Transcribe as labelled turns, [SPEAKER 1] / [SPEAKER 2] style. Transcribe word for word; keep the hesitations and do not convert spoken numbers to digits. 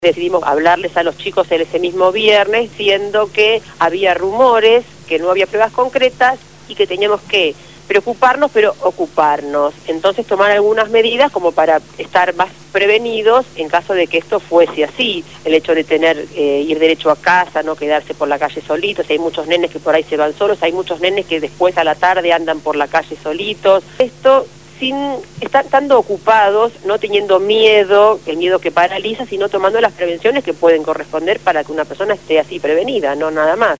[SPEAKER 1] Decidimos hablarles a los chicos ese mismo viernes, siendo que había rumores, que no había pruebas concretas y que teníamos que preocuparnos, pero ocuparnos. Entonces tomar algunas medidas como para estar más prevenidos en caso de que esto fuese así. El hecho de tener, eh, ir derecho a casa, no quedarse por la calle solitos. Hay muchos nenes que por ahí se van solos, hay muchos nenes que después a la tarde andan por la calle solitos. Esto sin estar estando ocupados, no teniendo miedo, el miedo que paraliza, sino tomando las prevenciones que pueden corresponder para que una persona esté así prevenida, no nada más.